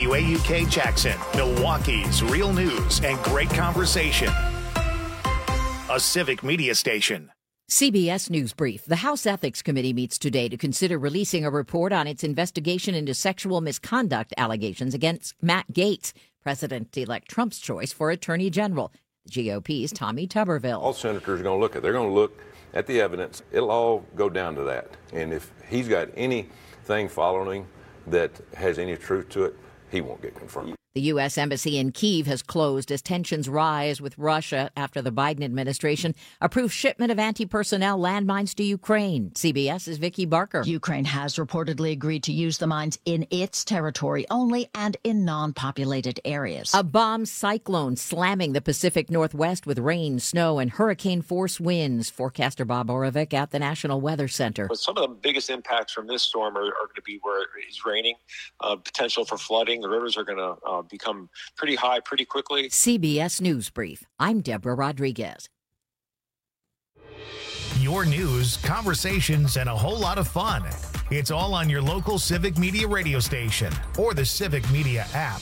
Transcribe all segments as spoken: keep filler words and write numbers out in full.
W A U K Jackson, Milwaukee's real news and great conversation. A Civic Media station. C B S News Brief. The House Ethics Committee meets today to consider releasing a report on its investigation into sexual misconduct allegations against Matt Gaetz, President-elect Trump's choice for Attorney General. The G O P's Tommy Tuberville. All senators are going to look at They're going to look at the evidence. It'll all go down to that. And if he's got anything following that has any truth to it, he won't get confirmed. The U S. Embassy in Kyiv has closed as tensions rise with Russia after the Biden administration approved shipment of anti-personnel landmines to Ukraine. CBS's Vicki Barker. Ukraine has reportedly agreed to use the mines in its territory only and in non-populated areas. A bomb cyclone slamming the Pacific Northwest with rain, snow, and hurricane-force winds. Forecaster Bob Oravec at the National Weather Center. Some of the biggest impacts from this storm are, are going to be where it's raining, uh, potential for flooding. The rivers are going to uh, become pretty high pretty quickly. C B S News Brief. I'm Deborah Rodriguez. Your news, conversations, and a whole lot of fun. It's all on your local Civic Media radio station or the Civic Media app.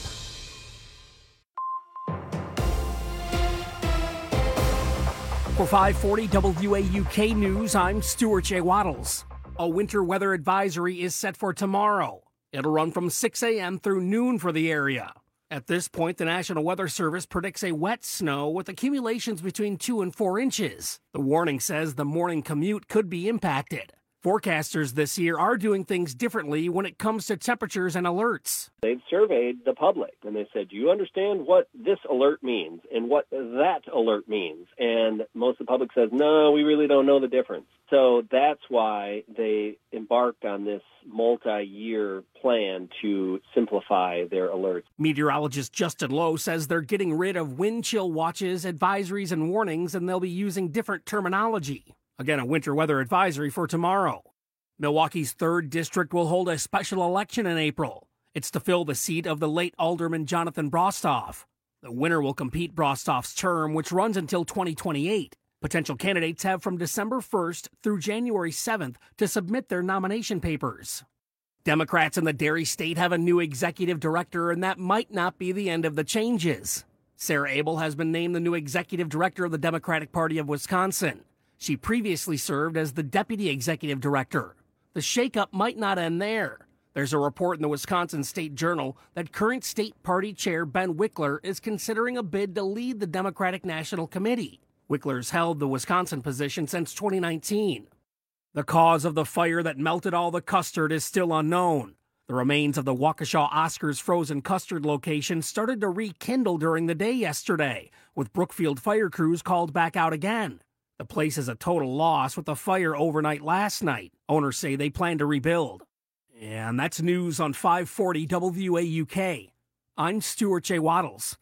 For five forty W A U K News, I'm Stuart J. Waddles. A winter weather advisory is set for tomorrow. It'll run from six a.m. through noon for the area. At this point, the National Weather Service predicts a wet snow with accumulations between two and four inches. The warning says the morning commute could be impacted. Forecasters this year are doing things differently when it comes to temperatures and alerts. They've surveyed the public, and they said, do you understand what this alert means and what that alert means? And most of the public says, no, we really don't know the difference. So that's why they embarked on this multi-year plan to simplify their alerts. Meteorologist Justin Lowe says they're getting rid of wind chill watches, advisories, and warnings, and they'll be using different terminology. Again, a winter weather advisory for tomorrow. Milwaukee's third District will hold a special election in April. It's to fill the seat of the late Alderman Jonathan Brostoff. The winner will compete Brostoff's term, which runs until twenty twenty-eight. Potential candidates have from December first through January seventh to submit their nomination papers. Democrats in the Dairy State have a new executive director, and that might not be the end of the changes. Sarah Abel has been named the new executive director of the Democratic Party of Wisconsin. She previously served as the deputy executive director. The shakeup might not end there. There's a report in the Wisconsin State Journal that current state party chair Ben Wickler is considering a bid to lead the Democratic National Committee. Wickler's held the Wisconsin position since twenty nineteen. The cause of the fire that melted all the custard is still unknown. The remains of the Waukesha Oscars frozen custard location started to rekindle during the day yesterday, with Brookfield fire crews called back out again. The place is a total loss with the fire overnight last night. Owners say they plan to rebuild. And that's news on five forty W A U K. I'm Stuart J. Waddles.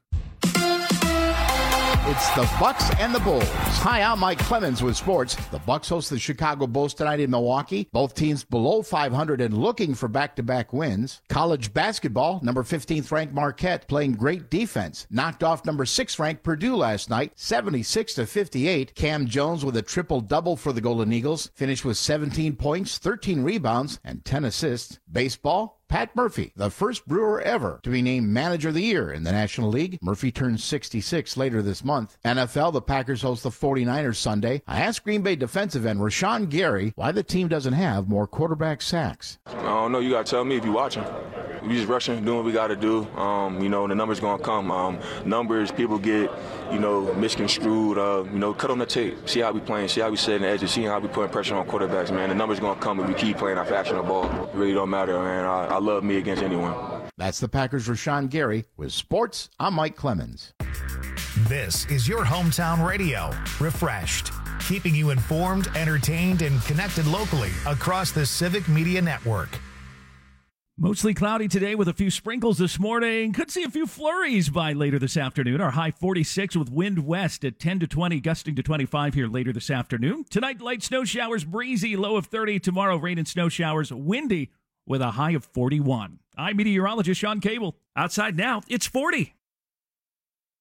It's the Bucks and the Bulls. Hi, I'm Mike Clemens with sports. The Bucks host the Chicago Bulls tonight in Milwaukee. Both teams below five hundred and looking for back-to-back wins. College basketball, number fifteenth ranked Marquette playing great defense. Knocked off number six ranked Purdue last night, seventy-six to fifty-eight. Cam Jones with a triple-double for the Golden Eagles. Finished with seventeen points, thirteen rebounds, and ten assists. Baseball, Pat Murphy, the first Brewer ever to be named Manager of the Year in the National League. Murphy turns sixty-six later this month. N F L, the Packers host the forty-niners Sunday. I asked Green Bay defensive end Rashawn Gary why the team doesn't have more quarterback sacks. I don't know. You got to tell me if you're watching. We just rushing, doing what we got to do. Um, you know, the numbers going to come. Um, numbers, people get, you know, misconstrued. Uh, you know, cut on the tape. See how we playing. See how we setting the edges. See how we putting pressure on quarterbacks, man. The numbers going to come if we keep playing our factional ball. It really don't matter, man. I, I love me against anyone. That's the Packers' Rashawn Gary. With sports, I'm Mike Clemens. This is your hometown radio. Refreshed. Keeping you informed, entertained, and connected locally across the Civic Media Network. Mostly cloudy today with a few sprinkles this morning. Could see a few flurries by later this afternoon. Our high forty-six with wind west at ten to twenty, gusting to twenty-five here later this afternoon. Tonight, light snow showers, breezy, low of thirty. Tomorrow, rain and snow showers, windy with a high of forty-one. I'm meteorologist Sean Cable. Outside now, it's forty.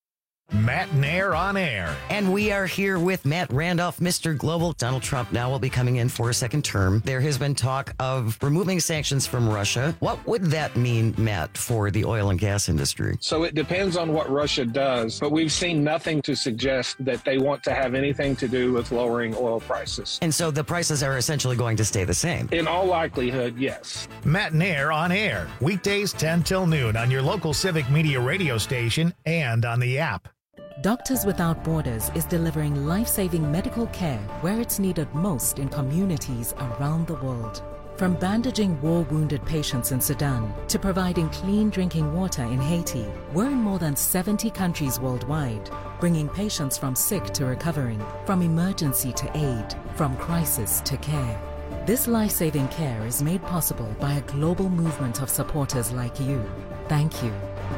Matt Nair on air. And we are here with Matt Randolph, Mister Global. Donald Trump now will be coming in for a second term. There has been talk of removing sanctions from Russia. What would that mean, Matt, for the oil and gas industry? So it depends on what Russia does, but we've seen nothing to suggest that they want to have anything to do with lowering oil prices. And so the prices are essentially going to stay the same? In all likelihood, yes. Matt Nair on air. Weekdays ten till noon on your local Civic Media radio station and on the app. Doctors Without Borders is delivering life-saving medical care where it's needed most in communities around the world. From bandaging war-wounded patients in Sudan to providing clean drinking water in Haiti, we're in more than seventy countries worldwide, bringing patients from sick to recovering, from emergency to aid, from crisis to care. This life-saving care is made possible by a global movement of supporters like you. Thank you.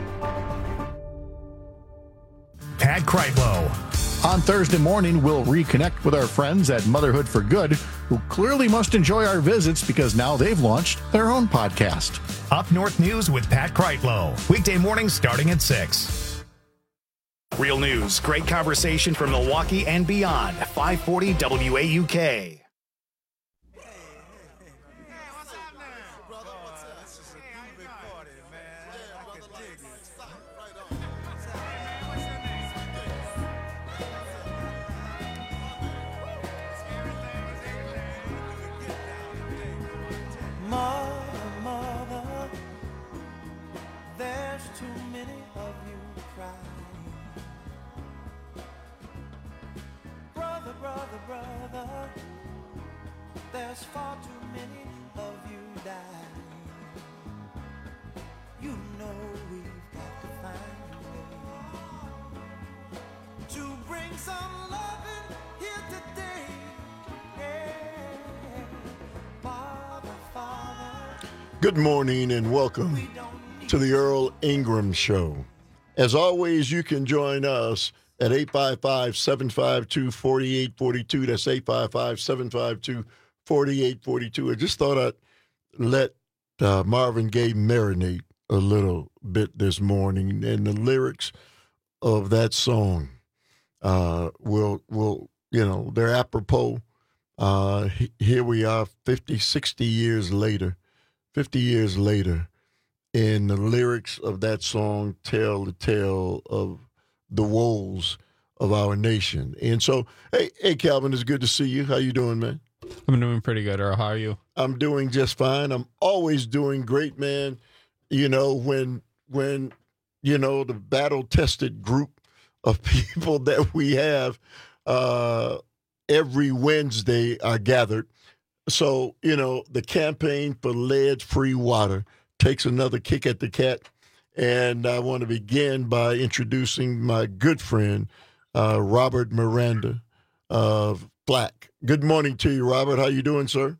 Pat Kreitlow. On Thursday morning, we'll reconnect with our friends at Motherhood for Good, who clearly must enjoy our visits because now they've launched their own podcast. Up North News with Pat Kreitlow. Weekday mornings starting at six. Real news, great conversation from Milwaukee and beyond. five forty W A U K. There's far too many of you dying. You know we've got to find a way to bring some loving here today. Yeah. Father, Father. Good morning and welcome to the Earl Ingram Show. As always, you can join us at eight five five, seven five two, four eight four two. That's eight five five, seven five two, four eight four two. I just thought I'd let uh, Marvin Gaye marinate a little bit this morning, and the lyrics of that song uh, will, will, you know, they're apropos. Uh, he, here we are fifty, sixty years later, fifty years later, and the lyrics of that song tell the tale of the woes of our nation. And so, hey, hey, Calvin, it's good to see you. How you doing, man? I'm doing pretty good, Earl. How are you? I'm doing just fine. I'm always doing great, man. You know, when, when you know, the battle-tested group of people that we have uh, every Wednesday are gathered. So, you know, the campaign for lead-free water takes another kick at the cat. And I want to begin by introducing my good friend, uh, Robert Miranda of Black. Good morning to you, Robert. How you doing, sir?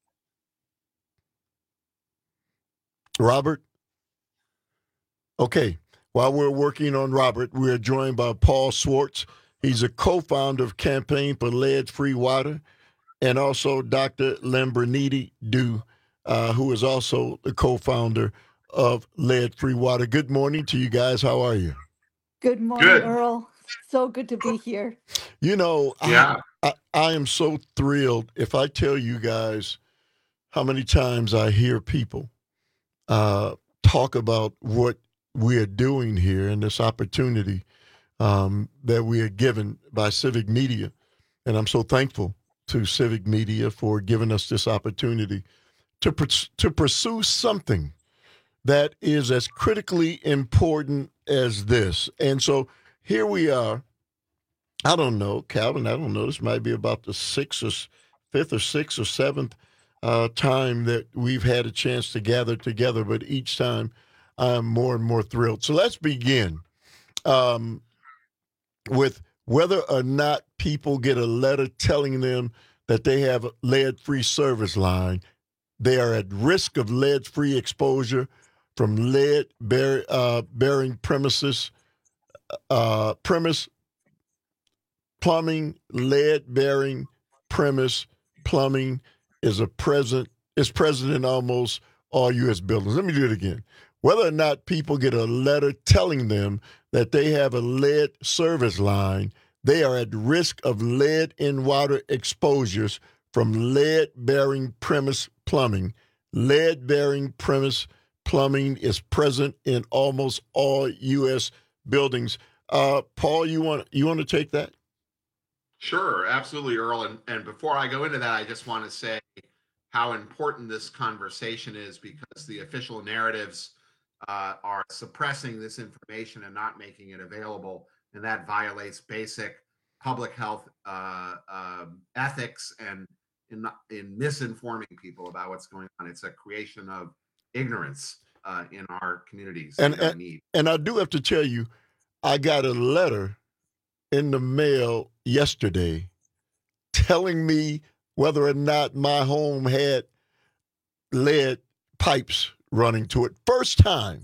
Robert? Okay. While we're working on Robert, we're joined by Paul Swartz. He's a co-founder of Campaign for Lead-Free Water, and also Doctor Lambriniti Du, uh, who is also the co-founder of Lead-Free Water. Good morning to you guys. How are you? Good morning, good. Earl. So good to be here. You know, yeah. I, I, I am so thrilled if I tell you guys how many times I hear people uh, talk about what we are doing here and this opportunity um, that we are given by Civic Media. And I'm so thankful to Civic Media for giving us this opportunity to to pursue something that is as critically important as this. And so here we are. I don't know, Calvin, I don't know. This might be about the sixth or fifth or sixth or seventh uh, time that we've had a chance to gather together, but each time I'm more and more thrilled. So let's begin um, with whether or not people get a letter telling them that they have a lead-free service line. They are at risk of lead-free exposure from lead bear, uh, bearing premises, uh, premise plumbing, lead bearing premise plumbing is a present is present in almost all U S buildings. Let me do it again. whether or not people get a letter telling them that they have a lead service line, they are at risk of lead in water exposures from lead-bearing premise plumbing. Lead-bearing premise plumbing is present in almost all U S buildings. Uh, Paul, you want you want to take that? Sure, absolutely, Earl. And, and before I go into that, I just want to say how important this conversation is, because the official narratives uh, are suppressing this information and not making it available, and that violates basic public health uh, uh, ethics and in, in misinforming people about what's going on. It's a creation of ignorance uh, in our communities. And, and, and I do have to tell you, I got a letter in the mail yesterday telling me whether or not my home had lead pipes running to it. First time.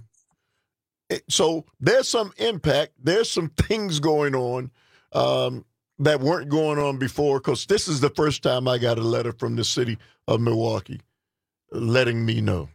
So there's some impact. There's some things going on um, that weren't going on before, because this is the first time I got a letter from the city of Milwaukee letting me know.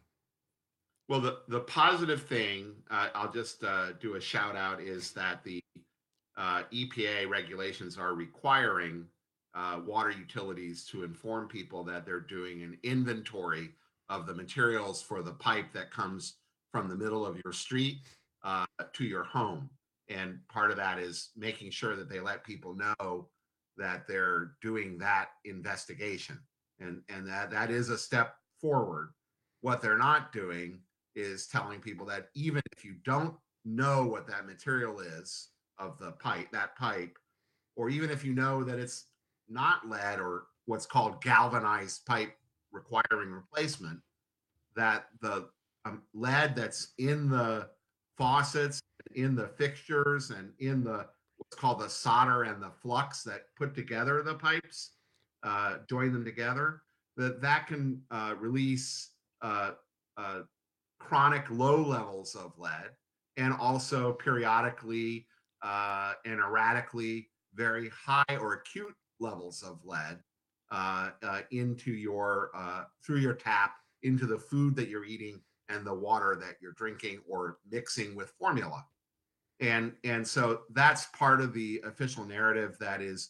Well, the, the positive thing, uh, I'll just uh, do a shout out, is that the uh, E P A regulations are requiring uh, water utilities to inform people that they're doing an inventory of the materials for the pipe that comes from the middle of your street uh, to your home. And part of that is making sure that they let people know that they're doing that investigation. And, and that, that is a step forward. What they're not doing is telling people that even if you don't know what that material is of the pipe, that pipe, or even if you know that it's not lead or what's called galvanized pipe requiring replacement, that the um, lead that's in the faucets, in the fixtures, and in the what's called the solder and the flux that put together the pipes, uh, join them together, that that can uh, release uh, uh, chronic low levels of lead, and also periodically uh, and erratically very high or acute levels of lead uh, uh, into your uh, through your tap, into the food that you're eating and the water that you're drinking or mixing with formula. And and so that's part of the official narrative that is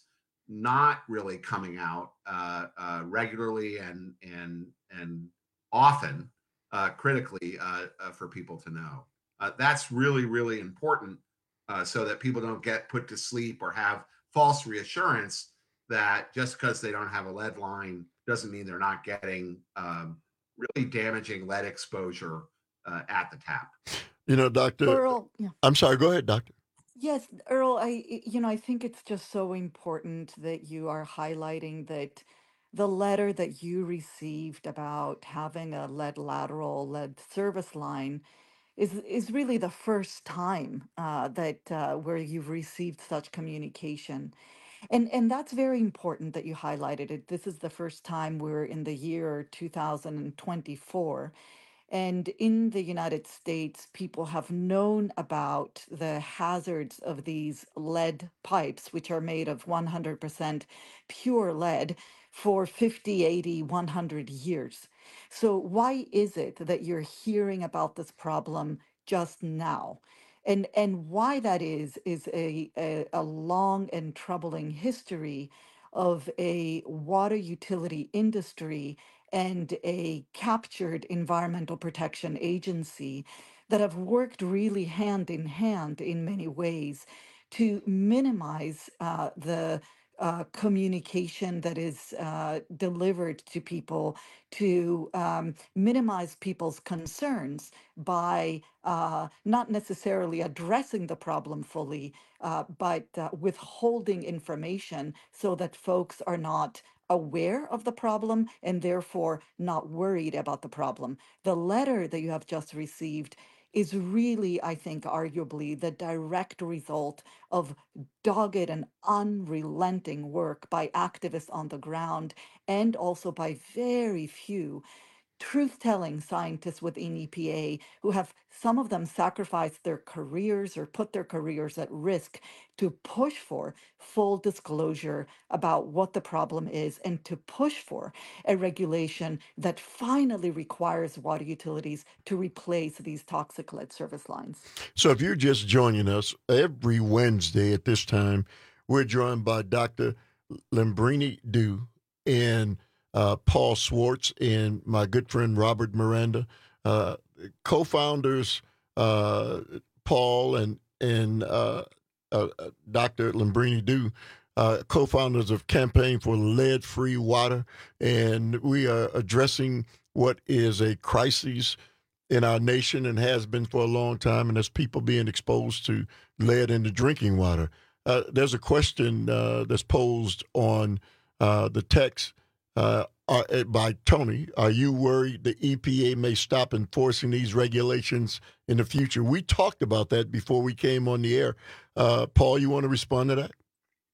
not really coming out uh, uh, regularly and and and often uh, critically uh, uh, for people to know. Uh, that's really, really important uh, so that people don't get put to sleep or have false reassurance that just because they don't have a lead line doesn't mean they're not getting um, really damaging lead exposure uh, at the tap. You know, Doctor Earl, yeah. I'm sorry, go ahead, Doctor Yes, Earl, I, you know, I think it's just so important that you are highlighting that the letter that you received about having a lead lateral, lead service line is is really the first time uh, that uh, where you've received such communication. And and that's very important that you highlighted it. This is the first time we're in the year two thousand twenty-four. And in the United States, people have known about the hazards of these lead pipes, which are made of one hundred percent pure lead, for fifty, eighty, one hundred years. So, why is it that you're hearing about this problem just now? And, and why that is, is a, a, a long and troubling history of a water utility industry and a captured environmental protection agency that have worked really hand in hand in many ways to minimize uh, the uh, communication that is uh, delivered to people, to um, minimize people's concerns by uh, not necessarily addressing the problem fully, uh, but uh, withholding information so that folks are not aware of the problem and therefore not worried about the problem. The letter that you have just received is really, I think, arguably the direct result of dogged and unrelenting work by activists on the ground and also by very few truth-telling scientists within E P A who have, some of them, sacrificed their careers or put their careers at risk to push for full disclosure about what the problem is and to push for a regulation that finally requires water utilities to replace these toxic lead service lines. So if you're just joining us, every Wednesday at this time, we're joined by Doctor Lembrini Dew and uh, Paul Swartz and my good friend Robert Miranda, uh, co-founders uh, Paul and and uh, uh, Doctor Lembrini Dew, uh, co-founders of Campaign for Lead-Free Water, and we are addressing what is a crisis in our nation and has been for a long time, and that's people being exposed to lead in the drinking water. Uh, there's a question uh, that's posed on uh, the text uh, are, by Tony. Are you worried the E P A may stop enforcing these regulations in the future? We talked about that before we came on the air. Uh, Paul, you want to respond to that?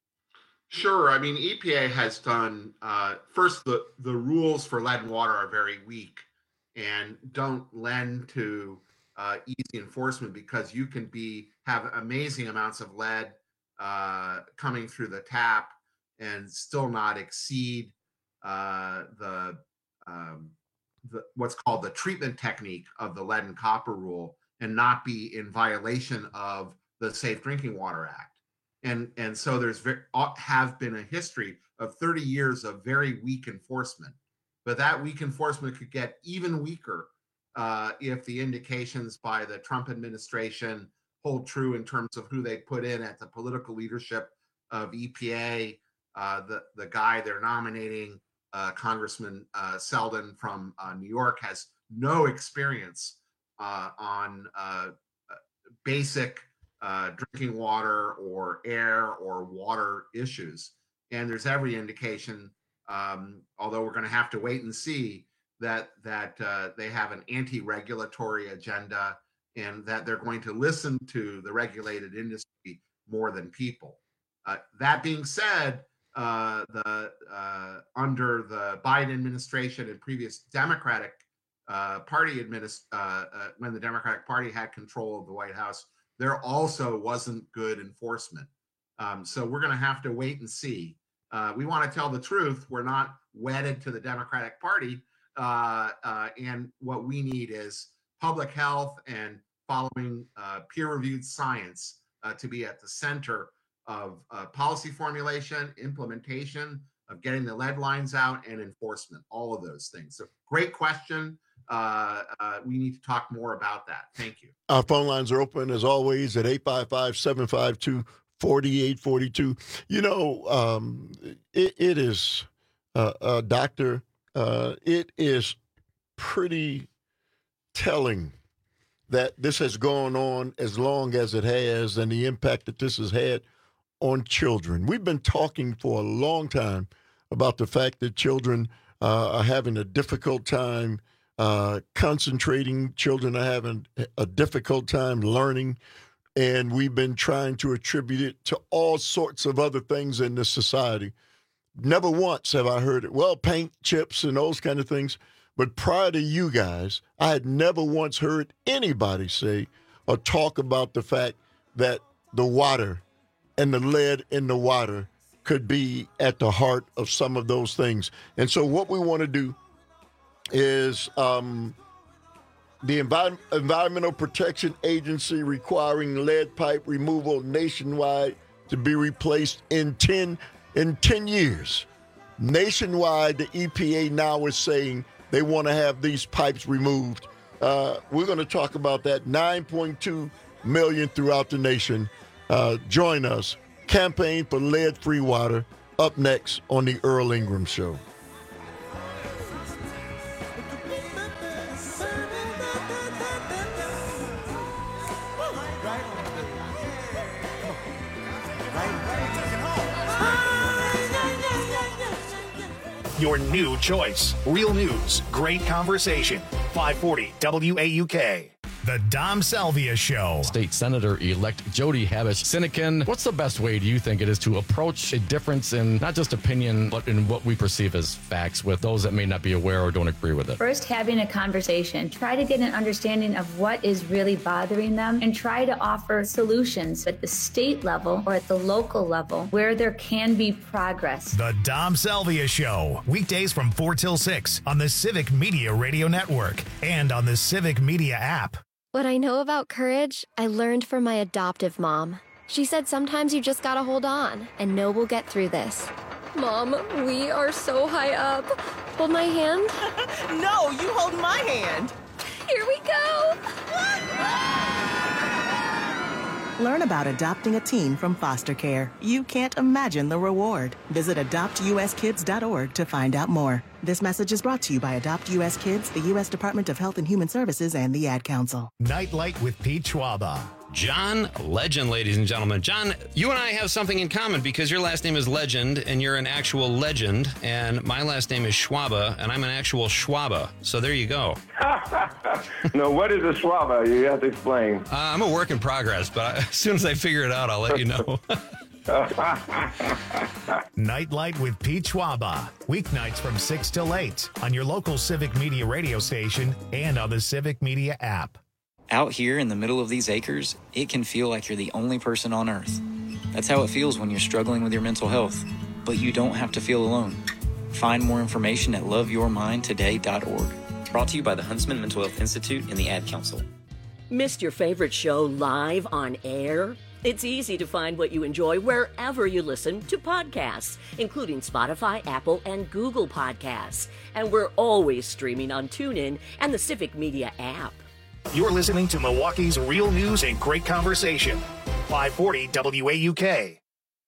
Sure. I mean, E P A has done, uh, first, the, the rules for lead and water are very weak and don't lend to uh, easy enforcement because you can be have amazing amounts of lead uh, coming through the tap and still not exceed uh, the, um, the what's called the treatment technique of the lead and copper rule and not be in violation of the Safe Drinking Water Act. And, and so there's very, have been a history of thirty years of very weak enforcement. But that weak enforcement could get even weaker uh, if the indications by the Trump administration hold true in terms of who they put in at the political leadership of E P A. Uh, the, the guy they're nominating, uh, Congressman uh, Selden from uh, New York, has no experience uh, on uh, basic uh, drinking water or air or water issues. And there's every indication, um, although we're going to have to wait and see, that that uh, they have an anti-regulatory agenda and that they're going to listen to the regulated industry more than people. Uh, that being said, uh, the uh, under the Biden administration and previous Democratic uh, Party administ- uh, uh, when the Democratic Party had control of the White House, there also wasn't good enforcement. Um, so we're going to have to wait and see. Uh, we want to tell the truth. We're not wedded to the Democratic Party. Uh, uh, and what we need is public health and following uh, peer-reviewed science uh, to be at the center of uh, policy formulation, implementation, of getting the lead lines out, and enforcement, all of those things. So great question. Uh, uh, we need to talk more about that. Thank you. Our phone lines are open, as always, at eight five five, seven five two, four eight four two. You know, um, it, it is, uh, uh, Doctor, uh, it is pretty telling that this has gone on as long as it has and the impact that this has had on children. We've been talking for a long time about the fact that children uh, are having a difficult time uh, concentrating. Children are having a difficult time learning. And we've been trying to attribute it to all sorts of other things in this society. Never once have I heard it, well, paint chips and those kind of things. But prior to you guys, I had never once heard anybody say or talk about the fact that the water and the lead in the water could be at the heart of some of those things. And so what we want to do is um, the Envi- Environmental Protection Agency requiring lead pipe removal nationwide to be replaced in ten, in ten years. Nationwide, the E P A now is saying they want to have these pipes removed. Uh, we're going to talk about that. nine point two million throughout the nation. Uh, join us. Campaign for Lead-Free Water. Up next on the Earl Ingram Show. Your new choice. Real news, great conversation. five forty W A U K. The Dom Salvia Show. State Senator-elect Jody Habush-Sinekin, what's the best way, do you think, it is to approach a difference in not just opinion, but in what we perceive as facts with those that may not be aware or don't agree with it? First, having a conversation. Try to get an understanding of what is really bothering them and try to offer solutions at the state level or at the local level where there can be progress. The Dom Salvia Show. Weekdays from four till six on the Civic Media Radio Network and on the Civic Media app. What I know about courage, I learned from my adoptive mom. She said sometimes you just gotta hold on and know we'll get through this. Mom, we are so high up. Hold my hand. No, you hold my hand. Here we go. Learn about adopting a teen from foster care. You can't imagine the reward. Visit adopt u s kids dot org to find out more. This message is brought to you by Adopt U S Kids, the U S Department of Health and Human Services, and the Ad Council. Nightlight with Pete Schwaba. John Legend, ladies and gentlemen. John, you and I have something in common because your last name is Legend and you're an actual legend, and my last name is Schwaba and I'm an actual Schwaba. So there you go. No, what is a Schwaba? You have to explain. Uh, I'm a work in progress, but I, as soon as I figure it out, I'll let you know. Nightlight with Pete Schwaba. Weeknights from six till eight on your local Civic Media radio station and on the Civic Media app. Out here in the middle of these acres, it can feel like you're the only person on Earth. That's how it feels when you're struggling with your mental health. But you don't have to feel alone. Find more information at love your mind today dot org. Brought to you by the Huntsman Mental Health Institute and the Ad Council. Missed your favorite show live on air? It's easy to find what you enjoy wherever you listen to podcasts, including Spotify, Apple, and Google Podcasts. And we're always streaming on TuneIn and the Civic Media app. You're listening to Milwaukee's real news and great conversation. five forty W A U K.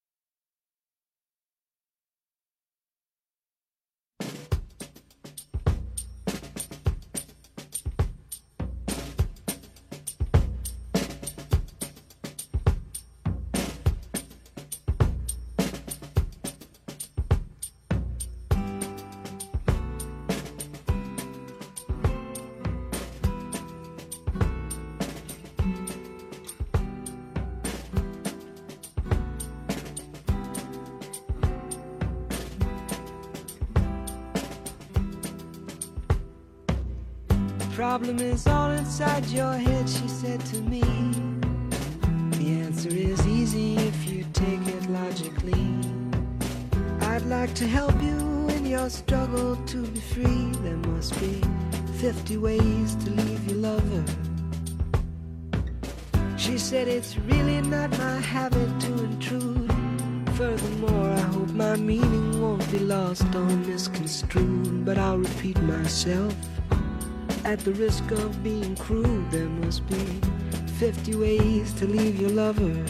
Problem is all inside your head, she said to me. The answer is easy if you take it logically. I'd like to help you in your struggle to be free. There must be fifty ways to leave your lover. She said it's really not my habit to intrude. Furthermore, I hope my meaning won't be lost or misconstrued. But I'll repeat myself. At the risk of being crude, there must be fifty ways to leave your lover.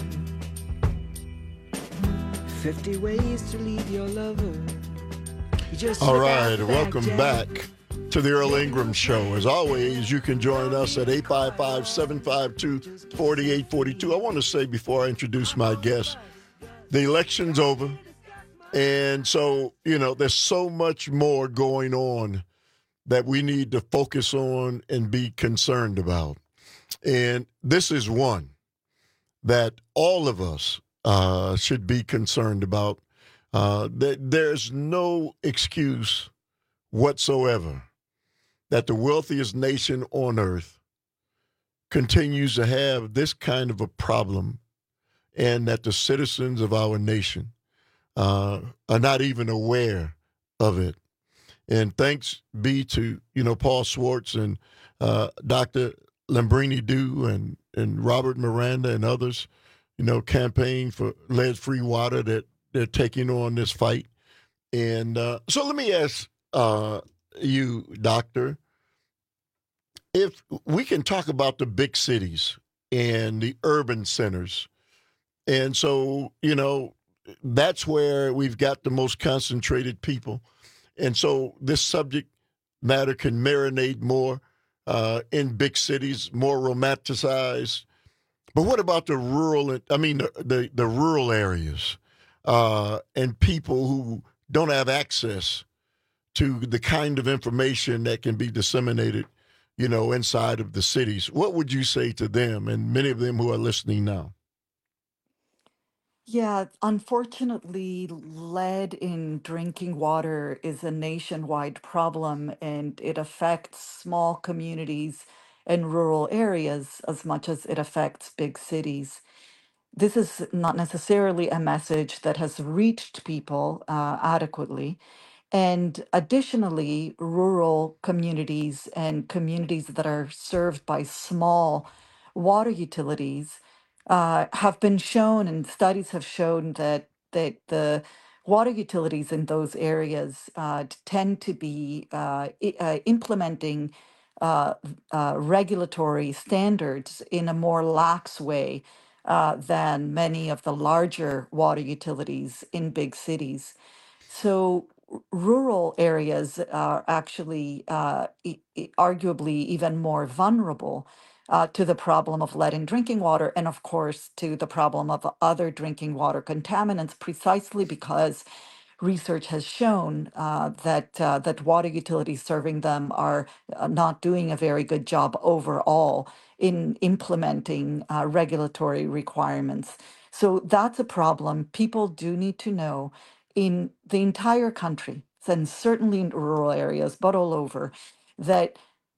fifty ways to leave your lover. You just All right, welcome back to the Earl Ingram Show. As always, you can join us at eight five five, seven five two, four eight four two. I want to say before I introduce my guest, the election's over. And so, you know, there's so much more going on that we need to focus on and be concerned about. And this is one that all of us uh, should be concerned about. Uh, that there's no excuse whatsoever that the wealthiest nation on earth continues to have this kind of a problem, and that the citizens of our nation uh, are not even aware of it. And thanks be to, you know, Paul Schwartz and uh, Doctor Lambrini Du and, and Robert Miranda and others, you know, campaign for lead-free water, that they're taking on this fight. And uh, so let me ask uh, you, Doctor, if we can talk about the big cities and the urban centers. And so, you know, that's where we've got the most concentrated people. And so this subject matter can marinate more uh, in big cities, more romanticized. But what about the rural, I mean, the, the, the rural areas uh, and people who don't have access to the kind of information that can be disseminated, you know, inside of the cities. What would you say to them and many of them who are listening now? Yeah, unfortunately, lead in drinking water is a nationwide problem and it affects small communities and rural areas as much as it affects big cities. This is not necessarily a message that has reached people uh, adequately. And additionally, rural communities and communities that are served by small water utilities uh, have been shown, and studies have shown that that the water utilities in those areas uh, t- tend to be uh, i- uh, implementing uh, uh, regulatory standards in a more lax way uh, than many of the larger water utilities in big cities. So r- rural areas are actually uh, e- e- arguably even more vulnerable uh, to the problem of lead in drinking water, and of course to the problem of other drinking water contaminants, precisely because research has shown uh, that uh, that water utilities serving them are uh, not doing a very good job overall in implementing uh, regulatory requirements. So that's a problem. People do need to know in the entire country, and certainly in rural areas, but all over, that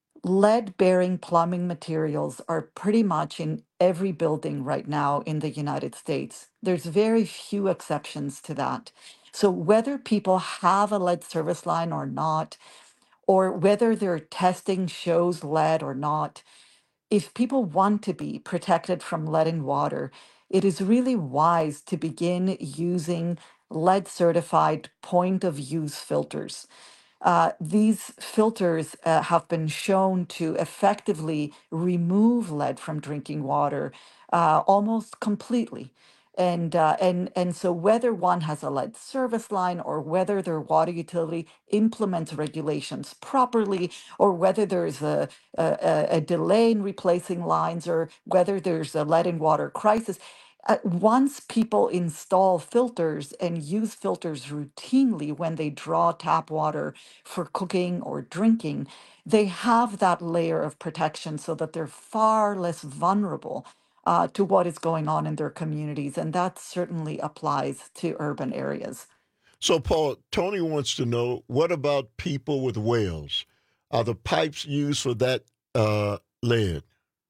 lead bearing plumbing materials are pretty much in every building right now in the United States. There's very few exceptions to that. So, whether people have a lead service line or not, or whether their testing shows lead or not, if people want to be protected from lead in water, it is really wise to begin using lead certified point of use filters. Uh, these filters uh, have been shown to effectively remove lead from drinking water uh, almost completely. And, uh, and, and so whether one has a lead service line or whether their water utility implements regulations properly, or whether there's a, a, a a delay in replacing lines, or whether there's a lead in water crisis, uh, once people install filters and use filters routinely when they draw tap water for cooking or drinking, they have that layer of protection so that they're far less vulnerable uh, to what is going on in their communities. And that certainly applies to urban areas. So, Paul, Tony wants to know, what about people with wells? Are the pipes used for that uh, lead?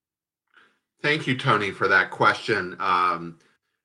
Thank you, Tony, for that question. Um,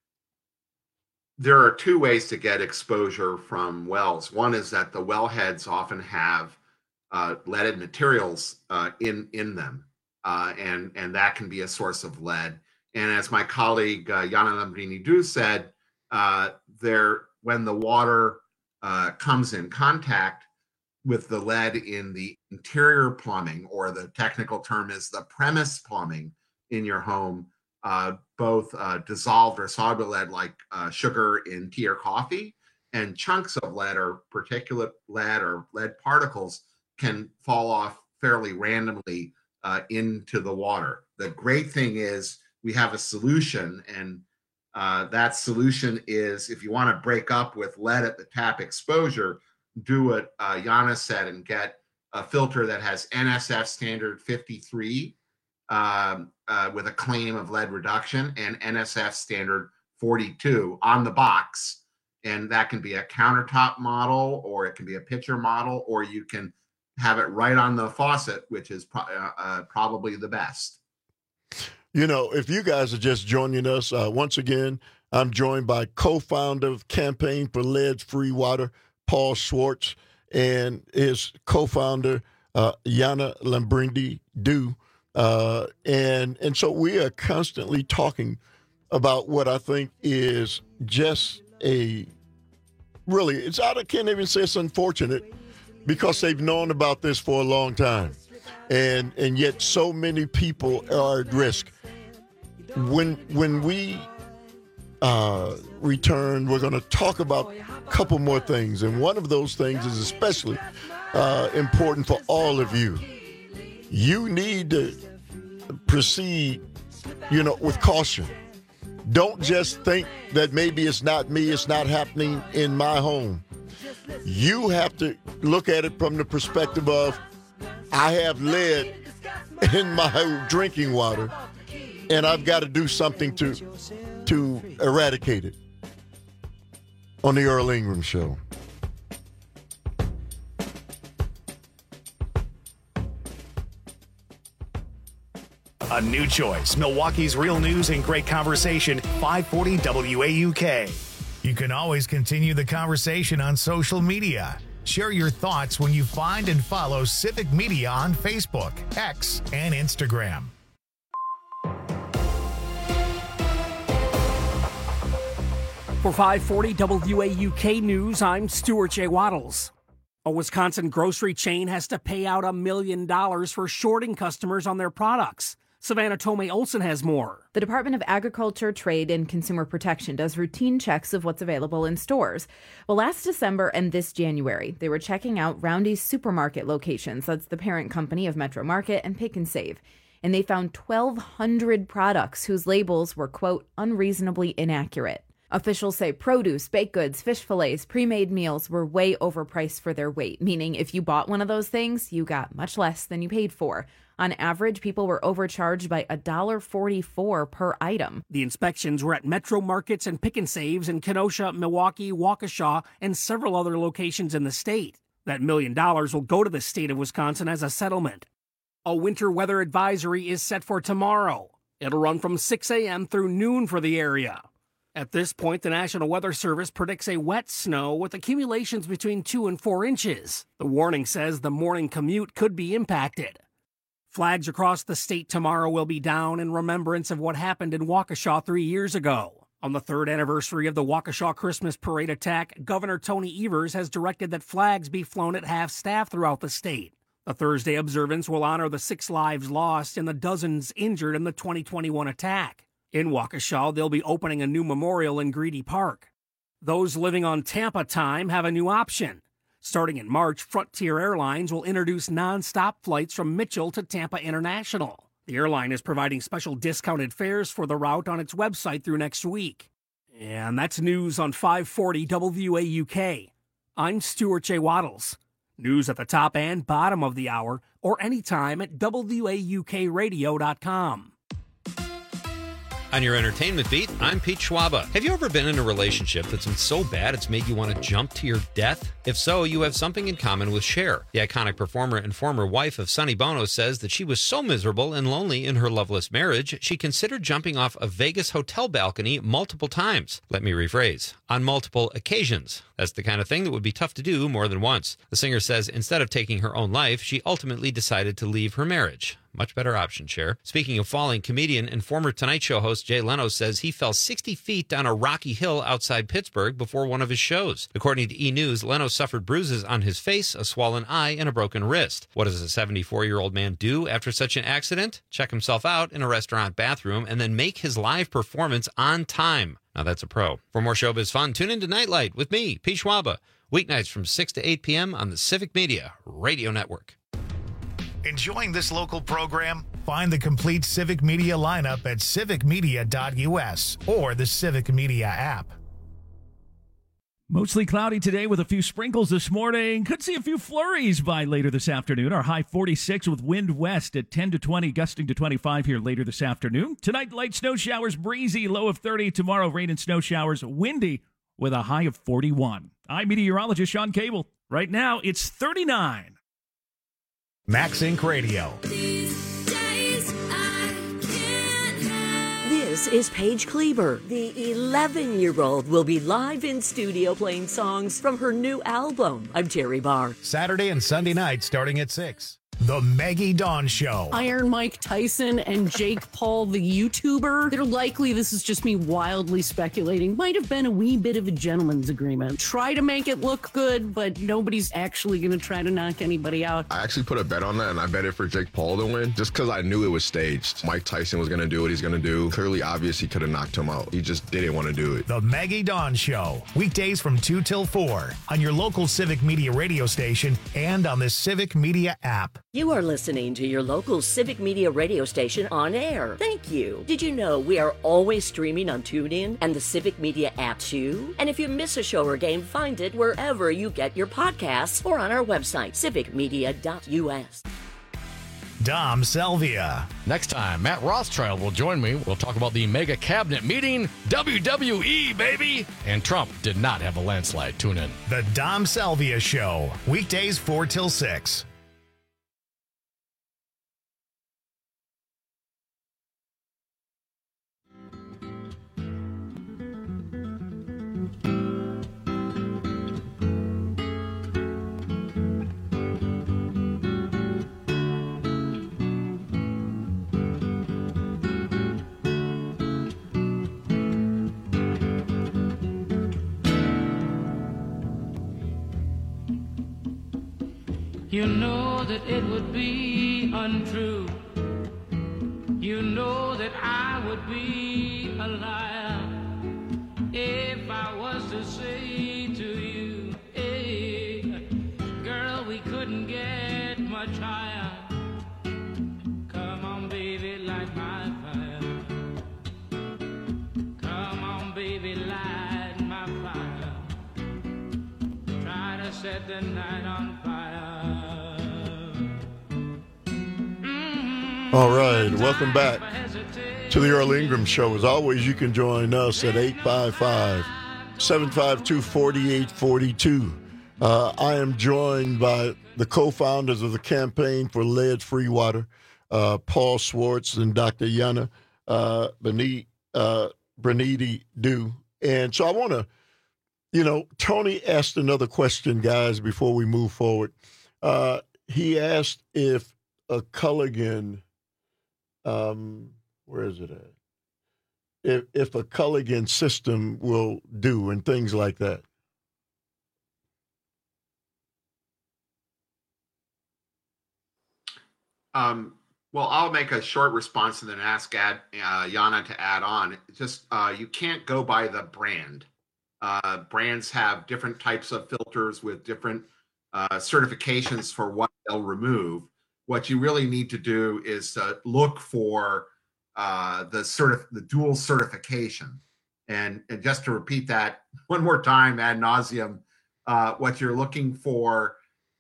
there are two ways to get exposure from wells. One is that the wellheads often have uh, leaded materials uh, in in them, uh, and and that can be a source of lead. And as my colleague uh, Yana Lambrini-Du said, uh, there when the water uh, comes in contact with the lead in the interior plumbing, or the technical term is the premise plumbing in your home, uh, both uh, dissolved or soluble lead like uh, sugar in tea or coffee, and chunks of lead or particulate lead or lead particles can fall off fairly randomly uh, into the water. The great thing is we have a solution, and uh, that solution is, if you want to break up with lead at the tap exposure, do what uh, Yana said and get a filter that has N S F standard fifty-three um, uh, with a claim of lead reduction, and N S F standard forty-two on the box. And that can be a countertop model, or it can be a pitcher model, or you can have it right on the faucet, which is pro- uh, uh, probably the best. You know, if you guys are just joining us, uh, once again, I'm joined by co-founder of Campaign for Lead-Free Water, Paul Schwartz, and his co-founder, uh, Yana Lambrini-Du. Uh, and, and so we are constantly talking about what I think is just a really, it's I can't even say it's unfortunate, because they've known about this for a long time. And and yet so many people are at risk. When when we uh, return, we're going to talk about a couple more things. And one of those things is especially uh, important for all of you. You need to proceed, you know, with caution. Don't just think that maybe it's not me, it's not happening in my home. You have to look at it from the perspective of, I have lead in my drinking water, and I've got to do something to to eradicate it. On the Earl Ingram Show. A new choice. Milwaukee's Real News and Great Conversation, five forty W A U K. You can always continue the conversation on social media. Share your thoughts when you find and follow Civic Media on Facebook, X, and Instagram. For five forty W A U K News, I'm Stuart J. Waddles. A Wisconsin grocery chain has to pay out a million dollars for shorting customers on their products. Savannah Tomei Olson has more. The Department of Agriculture, Trade, and Consumer Protection does routine checks of what's available in stores. Well, last December and this January, they were checking out Roundy's supermarket locations. That's the parent company of Metro Market and Pick and Save. And they found twelve hundred products whose labels were, quote, unreasonably inaccurate. Officials say produce, baked goods, fish fillets, pre-made meals were way overpriced for their weight, meaning if you bought one of those things, you got much less than you paid for. On average, people were overcharged by one dollar and forty-four cents per item. The inspections were at Metro Markets and Pick and Saves in Kenosha, Milwaukee, Waukesha, and several other locations in the state. That million dollars will go to the state of Wisconsin as a settlement. A winter weather advisory is set for tomorrow. It'll run from six a.m. through noon for the area. At this point, the National Weather Service predicts a wet snow with accumulations between two and four inches. The warning says the morning commute could be impacted. Flags across the state tomorrow will be down in remembrance of what happened in Waukesha three years ago. On the third anniversary of the Waukesha Christmas parade attack, Governor Tony Evers has directed that flags be flown at half-staff throughout the state. The Thursday observance will honor the six lives lost and the dozens injured in the twenty twenty-one attack. In Waukesha, they'll be opening a new memorial in Greedy Park. Those living on Tampa time have a new option. Starting in March, Frontier Airlines will introduce non-stop flights from Mitchell to Tampa International. The airline is providing special discounted fares for the route on its website through next week. And that's news on five forty W A U K. I'm Stuart J. Waddles. News at the top and bottom of the hour or anytime at W A U K radio dot com. On your entertainment beat, I'm Pete Schwaba. Have you ever been in a relationship that's been so bad it's made you want to jump to your death? If so, you have something in common with Cher. The iconic performer and former wife of Sonny Bono says that she was so miserable and lonely in her loveless marriage, she considered jumping off a Vegas hotel balcony multiple times. Let me rephrase, on multiple occasions. That's the kind of thing that would be tough to do more than once. The singer says instead of taking her own life, she ultimately decided to leave her marriage. Much better option, Cher. Speaking of falling, comedian and former Tonight Show host Jay Leno says he fell sixty feet down a rocky hill outside Pittsburgh before one of his shows. According to E! News, Leno suffered bruises on his face, a swollen eye, and a broken wrist. What does a seventy-four-year-old man do after such an accident? Check himself out in a restaurant bathroom and then make his live performance on time. Now that's a pro. For more showbiz fun, tune in to Nightlight with me, Pete Schwaba. Weeknights from six to eight p.m. on the Civic Media Radio Network. Enjoying this local program? Find the complete Civic Media lineup at civic media dot u s or the Civic Media app. Mostly cloudy today with a few sprinkles this morning. Could see a few flurries by later this afternoon. Our high forty-six with wind west at ten to twenty, gusting to twenty-five here later this afternoon. Tonight, light snow showers, breezy, low of thirty. Tomorrow, rain and snow showers, windy with a high of forty-one. I'm meteorologist Sean Cable. Right now, it's thirty-nine. Max Inc Radio. This is Paige Kleber. The eleven-year-old will be live in studio playing songs from her new album. I'm Terry Barr. Saturday and Sunday night starting at six. The Maggie Dawn Show. Iron Mike Tyson and Jake Paul, the YouTuber. They're likely, this is just me wildly speculating, might have been a wee bit of a gentleman's agreement. Try to make it look good, but nobody's actually going to try to knock anybody out. I actually put a bet on that, and I bet it for Jake Paul to win, just because I knew it was staged. Mike Tyson was going to do what he's going to do. Clearly, obvious, he could have knocked him out. He just didn't want to do it. The Maggie Dawn Show. Weekdays from two till four on your local Civic Media radio station and on the Civic Media app. You are listening to your local Civic Media radio station on air. Thank you. Did you know we are always streaming on TuneIn and the Civic Media app too? And if you miss a show or game, find it wherever you get your podcasts or on our website, civic media dot u s. Dom Selvia. Next time, Matt Rothschild will join me. We'll talk about the mega cabinet meeting, W W E, baby. And Trump did not have a landslide. Tune in. The Dom Selvia Show, weekdays four till six. You know that it would be untrue. You know that I would be a liar if I was to say to you, hey, girl, we couldn't get much higher. Come on, baby, light my fire. Come on, baby, light my fire. Try to set the night on fire. All right, welcome back to the Earl Ingram Show. As always, you can join us at eight five five, seven five two, four eight four two. Uh, I am joined by the co-founders of the Campaign for Lead-Free Water, uh, Paul Schwartz and Doctor Yana uh, Beniti, uh, Beniti Du. And so I want to, you know, Tony asked another question, guys, before we move forward. Uh, he asked if a Culligan... Um, where is it at? If if a Culligan system will do and things like that. Um, well, I'll make a short response and then ask Ad, uh, Yana to add on. Just uh, you can't go by the brand. Uh, brands have different types of filters with different uh, certifications for what they'll remove. What you really need to do is to look for uh, the certif- the dual certification. And, and just to repeat that one more time ad nauseum, uh, what you're looking for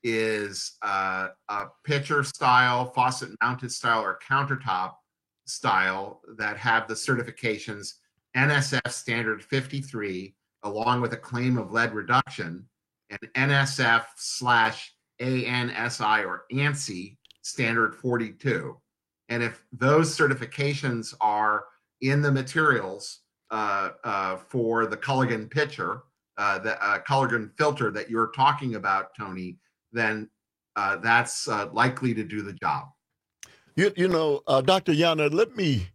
is uh, a pitcher style, faucet mounted style, or countertop style that have the certifications N S F standard fifty-three, along with a claim of lead reduction, and N S F slash A N S I or ANSI standard forty-two. And if those certifications are in the materials uh, uh, for the Culligan pitcher, uh, the uh, Culligan filter that you're talking about, Tony, then uh, that's uh, likely to do the job. You, you know, uh, Doctor Yana, let me,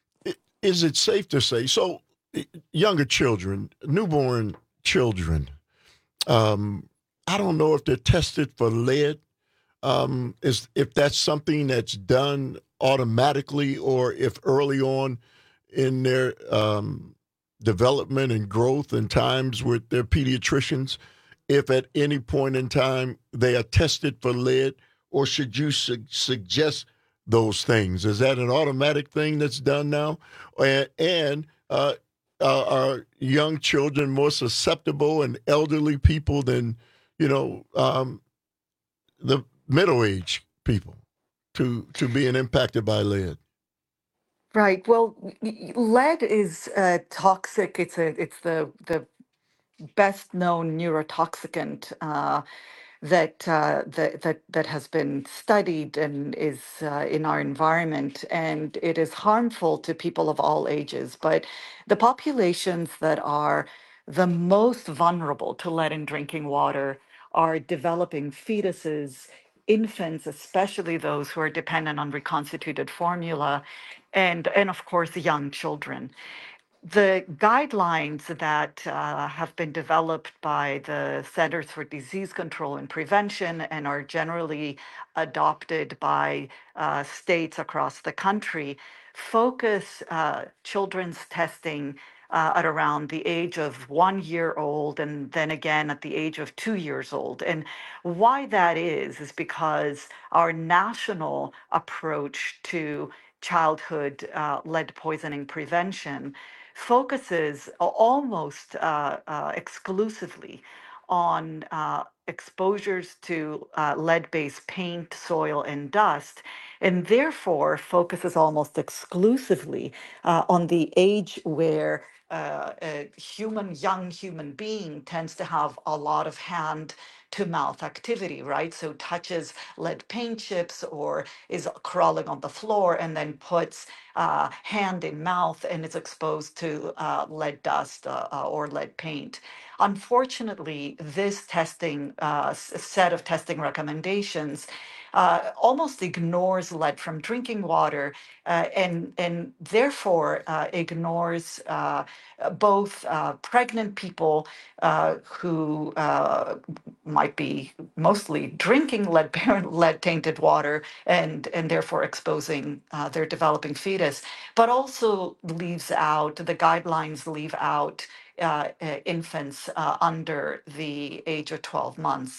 is it safe to say, so younger children, newborn children, um, I don't know if they're tested for lead. Um, is if that's something that's done automatically, or if early on in their um, development and growth and times with their pediatricians, if at any point in time they are tested for lead, or should you su- suggest those things? Is that an automatic thing that's done now? And, and uh, uh, are young children more susceptible and elderly people than, you know, um, the middle-aged people to to being impacted by lead? Right. Well, lead is uh, toxic. It's a it's the the best known neurotoxicant uh, that uh, that that that has been studied and is uh, in our environment, and it is harmful to people of all ages. But the populations that are the most vulnerable to lead in drinking water are developing fetuses, infants, especially those who are dependent on reconstituted formula, and, and of course, young children. The guidelines that uh, have been developed by the Centers for Disease Control and Prevention and are generally adopted by uh, states across the country focus uh, children's testing uh, at around the age of one year old, and then again at the age of two years old. And why that is, is because our national approach to childhood uh, lead poisoning prevention focuses almost uh, uh, exclusively on uh, exposures to uh, lead-based paint, soil, and dust, and therefore focuses almost exclusively uh, on the age where uh, a human, young human being tends to have a lot of hand to mouth activity, right? So touches lead paint chips or is crawling on the floor and then puts uh, hand in mouth and is exposed to uh, lead dust uh, uh, or lead paint. Unfortunately, this testing uh, s- set of testing recommendations uh, almost ignores lead from drinking water uh, and, and therefore uh, ignores uh, both uh, pregnant people uh, who uh, might be mostly drinking lead lead tainted water and, and therefore exposing uh, their developing fetus, but also leaves out, the guidelines leave out uh, uh, infants uh, under the age of twelve months.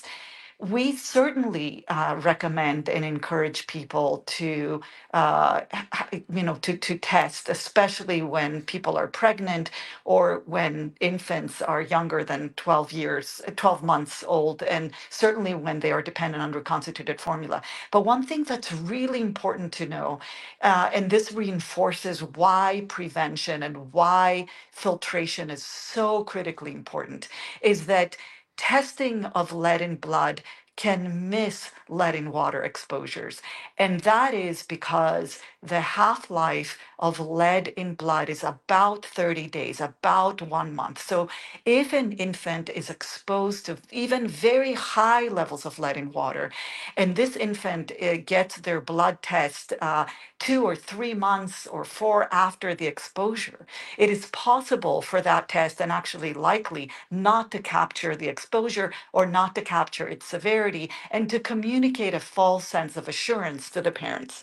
We certainly uh, recommend and encourage people to, uh, h- you know, to, to test, especially when people are pregnant or when infants are younger than twelve years, twelve months old, and certainly when they are dependent on reconstituted formula. But one thing that's really important to know, uh, and this reinforces why prevention and why filtration is so critically important, is that testing of lead in blood can miss lead in water exposures. And that is because the half-life of lead in blood is about thirty days, about one month. So if an infant is exposed to even very high levels of lead in water, and this infant uh, gets their blood test uh, two or three months or four after the exposure, it is possible for that test, and actually likely, not to capture the exposure or not to capture its severity and to communicate a false sense of assurance to the parents.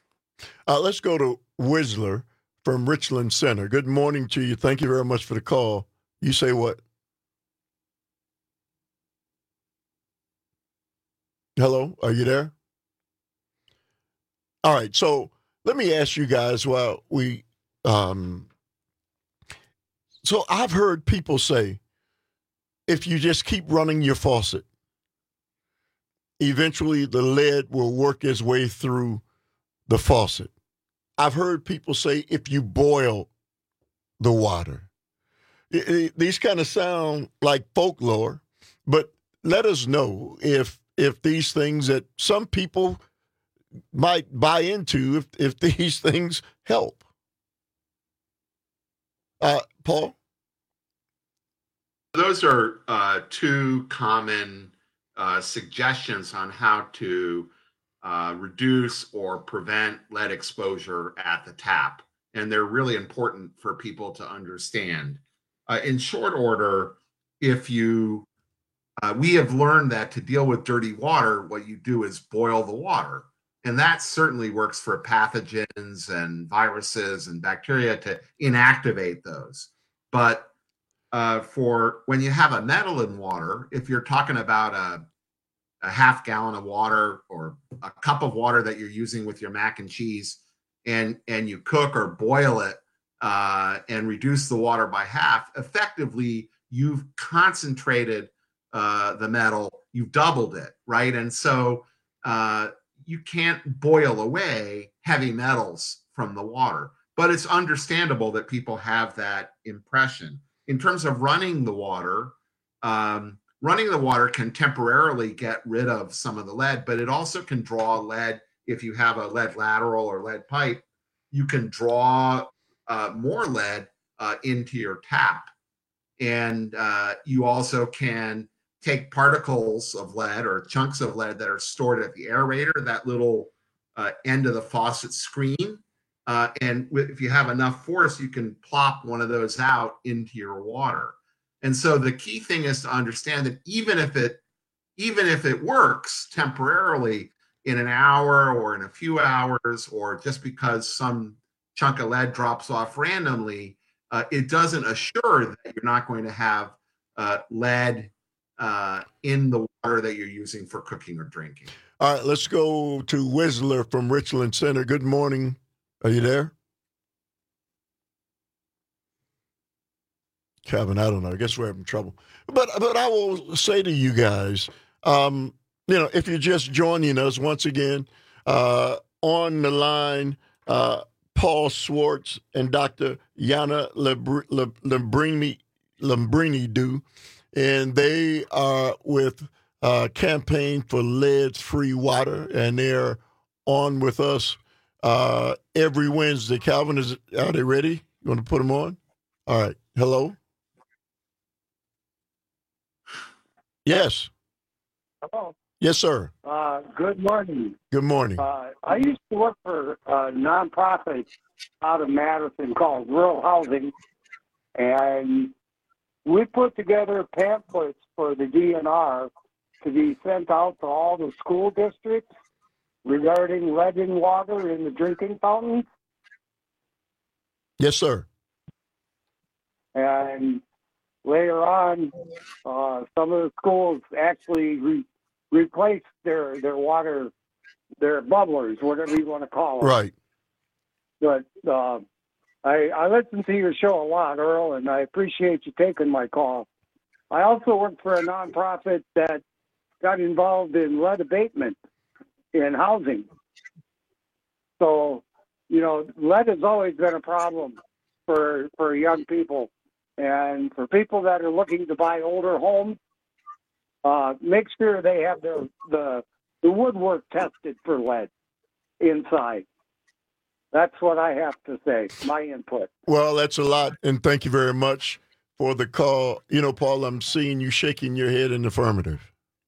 Uh, let's go to Whistler from Richland Center. Good morning to you. Thank you very much for the call. You say what? Hello, are you there? All right, so let me ask you guys while we, um, so I've heard people say, if you just keep running your faucet, eventually the lead will work its way through the faucet. I've heard people say, if you boil the water. It, it, these kind of sound like folklore, but let us know if if these things that some people might buy into, if, if these things help. Uh, Paul? Those are uh, two common uh, suggestions on how to uh, reduce or prevent lead exposure at the tap. And they're really important for people to understand. Uh, in short order, if you, uh, we have learned that to deal with dirty water, what you do is boil the water. And that certainly works for pathogens and viruses and bacteria to inactivate those. But uh, for when you have a metal in water, if you're talking about a, a half gallon of water or a cup of water that you're using with your mac and cheese, and, and you cook or boil it uh, and reduce the water by half, effectively you've concentrated uh, the metal, you've doubled it, right? And so uh, you can't boil away heavy metals from the water, but it's understandable that people have that impression. In terms of running the water, um, running the water can temporarily get rid of some of the lead, but it also can draw lead. If you have a lead lateral or lead pipe, you can draw uh, more lead uh, into your tap. And uh, you also can take particles of lead or chunks of lead that are stored at the aerator, that little uh, end of the faucet screen. Uh, and if you have enough force, you can plop one of those out into your water. And so the key thing is to understand that even if it, even if it works temporarily in an hour or in a few hours, or just because some chunk of lead drops off randomly, uh, it doesn't assure that you're not going to have uh, lead uh, in the water that you're using for cooking or drinking. All right, let's go to Whistler from Richland Center. Good morning. Are you there? Calvin, I don't know. I guess we're having trouble. But but I will say to you guys, um, you know, if you're just joining us once again, uh, on the line, uh, Paul Schwartz and Doctor Yana Lambrini, Lambrini do, and they are with uh, Campaign for Lead-Free Water, and they're on with us uh, every Wednesday. Calvin, is are they ready? You want to put them on? All right. Hello? Yes. Hello. Yes, sir. Uh, good morning. Good morning. Uh, I used to work for a nonprofit out of Madison called Rural Housing, and we put together pamphlets for the D N R to be sent out to all the school districts regarding lead in water in the drinking fountains. Yes, sir. And later on, uh, some of the schools actually re- replaced their, their water, their bubblers, whatever you want to call them. Right. But uh, I, I listen to your show a lot, Earl, and I appreciate you taking my call. I also worked for a nonprofit that got involved in lead abatement in housing. So, you know, lead has always been a problem for for young people. And for people that are looking to buy older homes, uh, make sure they have their, the the woodwork tested for lead inside. That's what I have to say, my input. Well, that's a lot, and thank you very much for the call. You know, Paul, I'm seeing you shaking your head in the affirmative.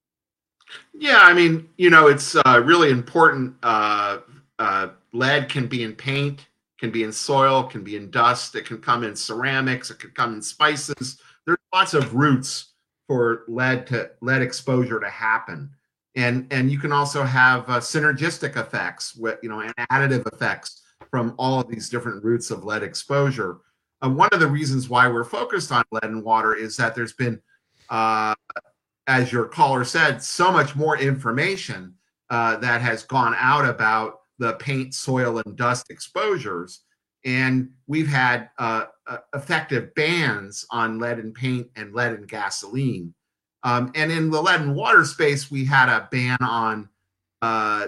Yeah, I mean, you know, it's uh, really important. Uh, uh, lead can be in paint, can be in soil, can be in dust. It can come in ceramics. It can come in spices. There's lots of routes for lead to lead exposure to happen, and and you can also have uh, synergistic effects, with you know, and additive effects from all of these different routes of lead exposure. Uh, one of the reasons why we're focused on lead and water is that there's been, uh, as your caller said, so much more information uh, that has gone out about the paint, soil, and dust exposures. And we've had uh, uh, effective bans on lead in paint and lead in gasoline. Um, and in the lead and water space, we had a ban on uh,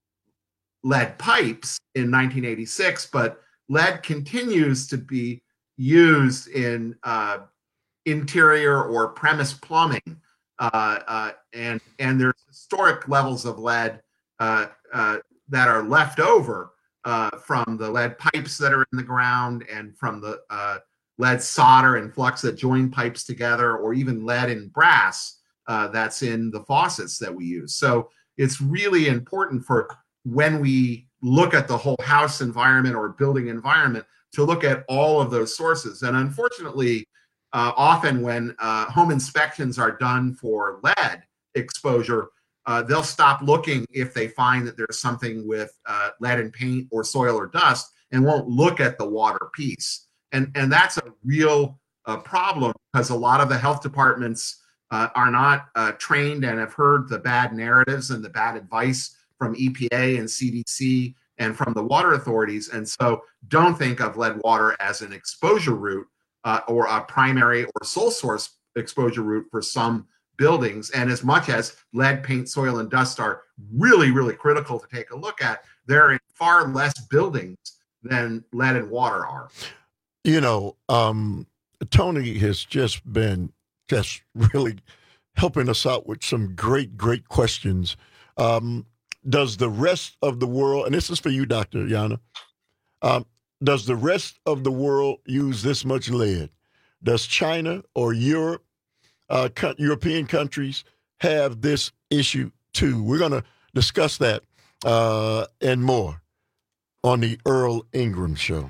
lead pipes in nineteen eighty-six, but lead continues to be used in uh, interior or premise plumbing. Uh, uh, and, and there's historic levels of lead uh, uh, that are left over uh, from the lead pipes that are in the ground and from the uh, lead solder and flux that join pipes together, or even lead and brass uh, that's in the faucets that we use. So it's really important for when we look at the whole house environment or building environment to look at all of those sources. And unfortunately, uh, often when uh, home inspections are done for lead exposure, uh, they'll stop looking if they find that there's something with uh, lead in paint or soil or dust, and won't look at the water piece. And, and that's a real uh, problem, because a lot of the health departments uh, are not uh, trained and have heard the bad narratives and the bad advice from E P A and C D C and from the water authorities. And so don't think of lead water as an exposure route uh, or a primary or sole source exposure route for some buildings. And as much as lead, paint, soil, and dust are really, really critical to take a look at, they're in far less buildings than lead and water are. You know, um, Tony has just been just really helping us out with some great, great questions. Um, does the rest of the world, and this is for you, Doctor Yana, um, does the rest of the world use this much lead? Does China or Europe, uh, co- European countries have this issue too? We're going to discuss that uh, and more on the Earl Ingram Show.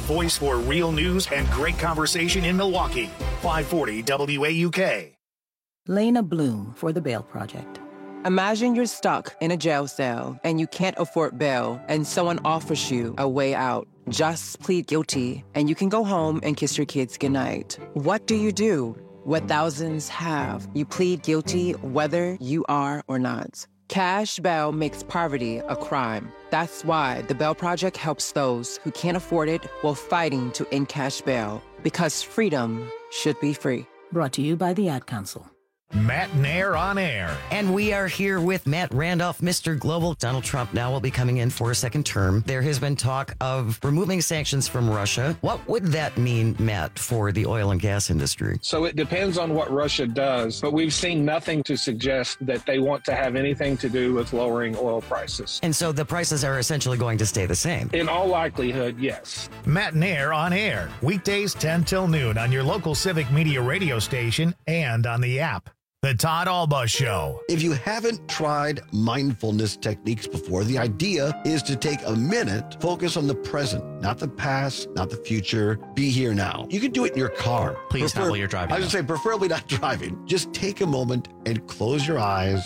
voice for real news and great conversation in Milwaukee. five forty W A U K. Lena Bloom for the Bail Project. Imagine you're stuck in a jail cell and you can't afford bail and someone offers you a way out. Just plead guilty and you can go home and kiss your kids goodnight. What do you do? What thousands have. You plead guilty whether you are or not. Cash bail makes poverty a crime. That's why the Bail Project helps those who can't afford it while fighting to end cash bail. Because freedom should be free. Brought to you by the Ad Council. Matt Nair on air. And we are here with Matt Randolph, Mister Global. Donald Trump now will be coming in for a second term. There has been talk of removing sanctions from Russia. What would that mean, Matt, for the oil and gas industry? So it depends on what Russia does, but we've seen nothing to suggest that they want to have anything to do with lowering oil prices. And so the prices are essentially going to stay the same? In all likelihood, yes. Matt Nair on air. Weekdays ten till noon on your local Civic Media radio station and on the app. The Todd Alba Show. If you haven't tried mindfulness techniques before, the idea is to take a minute, focus on the present, not the past, not the future. Be here now. You can do it in your car. Please Prefer- not while you're driving. I was going to say, preferably not driving. Just take a moment and close your eyes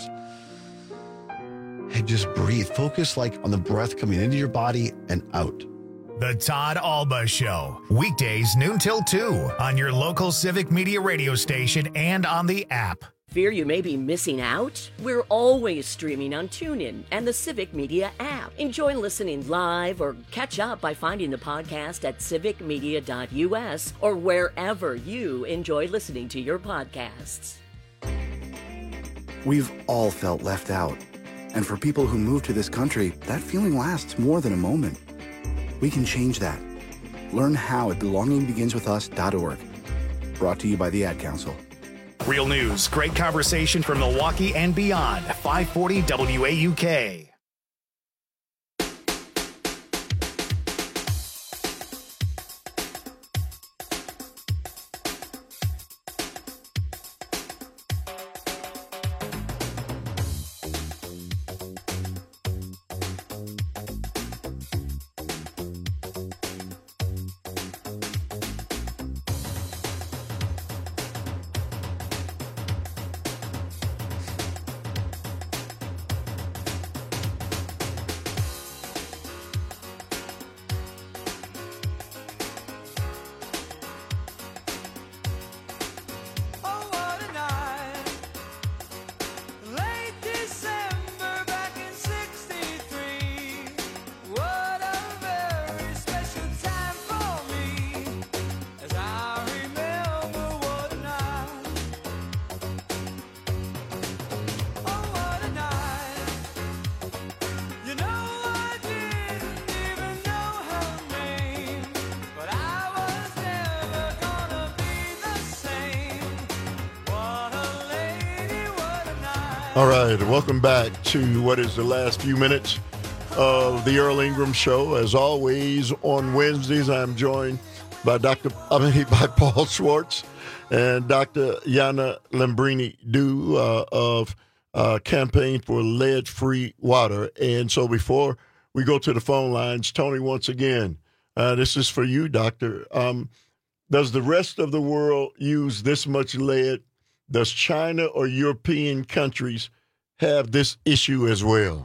and just breathe. Focus like on the breath coming into your body and out. The Todd Alba Show. Weekdays noon till two on your local Civic Media radio station and on the app. Fear you may be missing out? We're always streaming on TuneIn and the Civic Media app. Enjoy listening live or catch up by finding the podcast at civic media dot u s or wherever you enjoy listening to your podcasts. We've all felt left out. And for people who move to this country, that feeling lasts more than a moment. We can change that. Learn how at belonging begins with us dot org. Brought to you by the Ad Council. Real news, great conversation from Milwaukee and beyond. five forty W A U K. All right, welcome back to what is the last few minutes of the Earl Ingram Show. As always, on Wednesdays, I'm joined by Doctor I mean, by Paul Schwartz and Doctor Yana Lambrini-Du uh, of uh, Campaign for Lead-Free Water. And so before we go to the phone lines, Tony, once again, uh, this is for you, Doctor. Um, does the rest of the world use this much lead? Does China or European countries have this issue as well?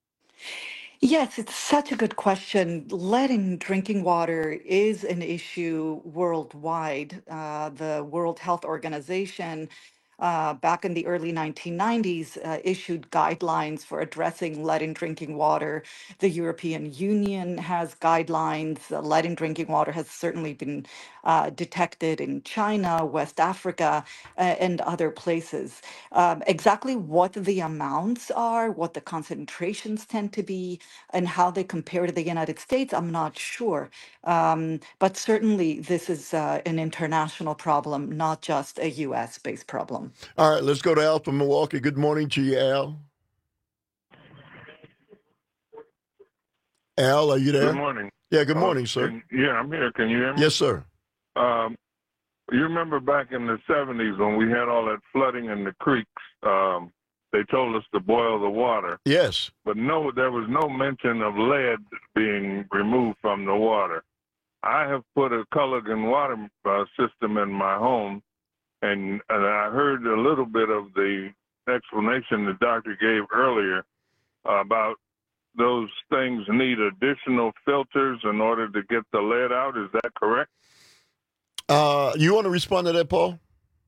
Yes, it's such a good question. Lead in drinking water is an issue worldwide. Uh, the World Health Organization, uh, back in the early nineteen nineties, uh, issued guidelines for addressing lead in drinking water. The European Union has guidelines. Uh, lead in drinking water has certainly been uh, detected in China, West Africa, uh, and other places. Um, exactly what the amounts are, what the concentrations tend to be, and how they compare to the United States, I'm not sure. Um, but certainly this is uh, an international problem, not just a U S-based problem. All right, let's go to Al from Milwaukee. Good morning to you, Al. Al, are you there? Good morning. Yeah, good morning, uh, sir. Can, yeah, I'm here. Can you hear me? Yes, sir. Um, you remember back in the seventies when we had all that flooding in the creeks, um, they told us to boil the water. Yes. But no, there was no mention of lead being removed from the water. I have put a Culligan water uh, system in my home, and, and I heard a little bit of the explanation the doctor gave earlier about those things need additional filters in order to get the lead out. Is that correct? Uh, you want to respond to that, Paul?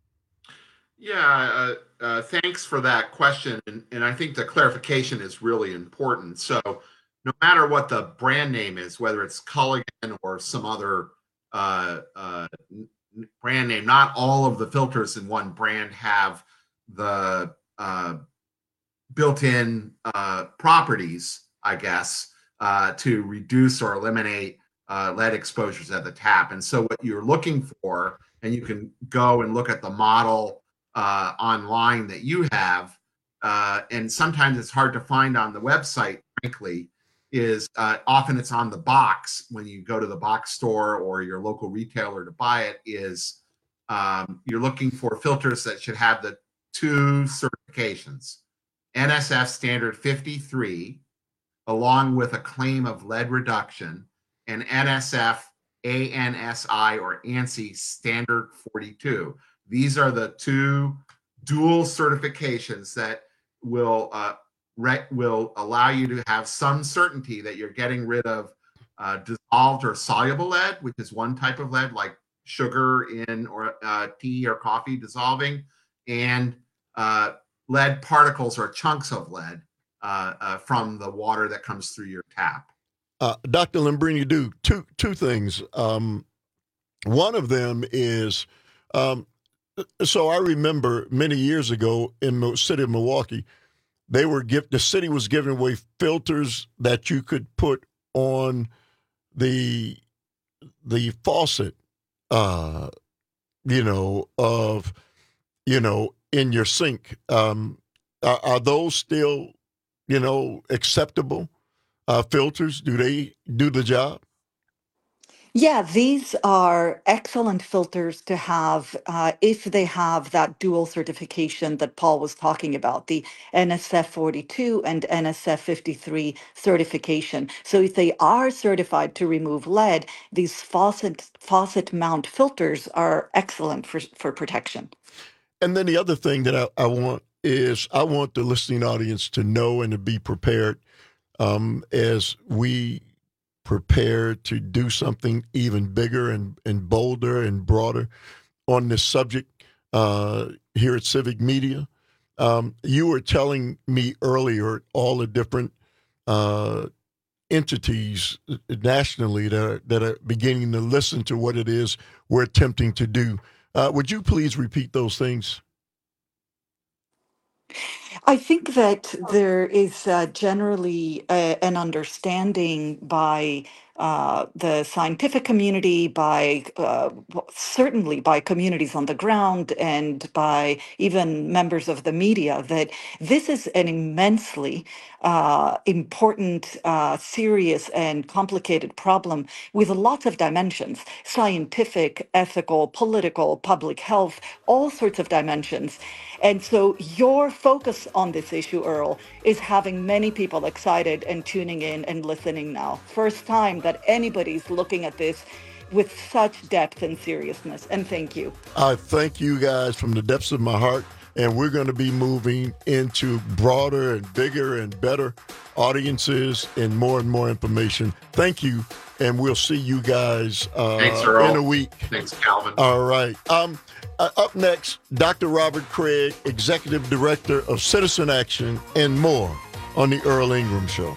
Yeah, uh, uh, thanks for that question. And, and I think the clarification is really important. So no matter what the brand name is, whether it's Culligan or some other uh, uh, brand name, not all of the filters in one brand have the uh, built-in uh, properties, I guess, uh, to reduce or eliminate uh, lead exposures at the tap. And so what you're looking for, and you can go and look at the model uh, online that you have, uh, and sometimes it's hard to find on the website, frankly, is uh, often it's on the box when you go to the box store or your local retailer to buy it, is um, you're looking for filters that should have the two certifications, N S F standard fifty-three, along with a claim of lead reduction, and N S F A N S I or ANSI standard forty-two. These are the two dual certifications that will uh, re- will allow you to have some certainty that you're getting rid of uh, dissolved or soluble lead, which is one type of lead, like sugar in or uh, tea or coffee dissolving, and uh, lead particles or chunks of lead uh, uh, from the water that comes through your tap. Uh, Doctor Lambrini, do two two things. Um, one of them is, um, so I remember many years ago in the city of Milwaukee, they were give, the city was giving away filters that you could put on the the faucet, uh, you know, of you know in your sink. Um, are, are those still, you know, acceptable uh, filters? Do they do the job? Yeah, these are excellent filters to have uh, if they have that dual certification that Paul was talking about, the N S F forty-two and N S F fifty-three certification. So if they are certified to remove lead, these faucet faucet mount filters are excellent for, for protection. And then the other thing that I, I want is I want the listening audience to know and to be prepared um, as we prepare to do something even bigger and, and bolder and broader on this subject uh, here at Civic Media. Um, you were telling me earlier all the different uh, entities nationally that are, that are beginning to listen to what it is we're attempting to do. Uh, would you please repeat those things? I think that there is uh, generally uh, an understanding by uh, the scientific community, by uh, certainly by communities on the ground, and by even members of the media that this is an immensely uh, important, uh, serious, and complicated problem with lots of dimensions: scientific, ethical, political, public health, all sorts of dimensions. And so your focus on this issue, Earl, is having many people excited and tuning in and listening now. First time that anybody's looking at this with such depth and seriousness. And thank you. I thank you guys from the depths of my heart. And we're going to be moving into broader and bigger and better audiences and more and more information. Thank you. And we'll see you guys uh, Thanks, Earl. in a week. Thanks, Calvin. All right. Um, uh, up next, Doctor Robert Craig, Executive Director of Citizen Action, and more on the Earl Ingram Show.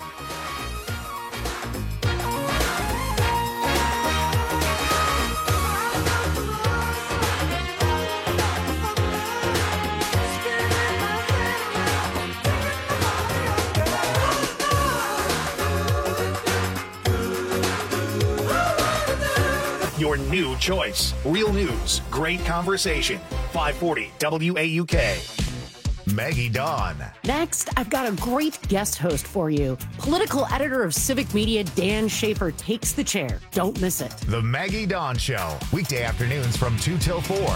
Your new choice. Real news, great conversation. five forty W A U K. Maggie Dawn. Next, I've got a great guest host for you. Political editor of Civic Media, Dan Schaefer, takes the chair. Don't miss it. The Maggie Dawn Show. Weekday afternoons from two till four.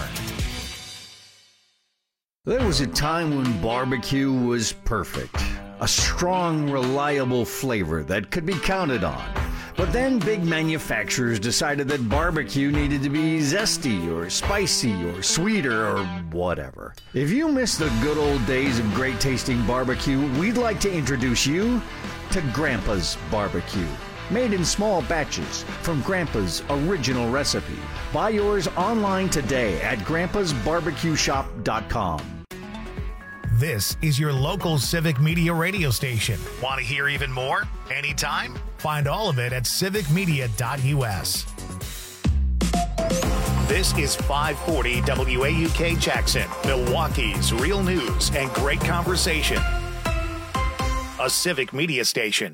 There was a time when barbecue was perfect. A strong, reliable flavor that could be counted on. But then big manufacturers decided that barbecue needed to be zesty or spicy or sweeter or whatever. If you miss the good old days of great tasting barbecue, we'd like to introduce you to Grandpa's Barbecue. Made in small batches from Grandpa's original recipe. Buy yours online today at grandpas barbecue shop dot com. This is your local Civic Media radio station. Want to hear even more? Anytime? Find all of it at civic media dot u s. This is five forty W A U K Jackson, Milwaukee's real news and great conversation. A Civic Media station.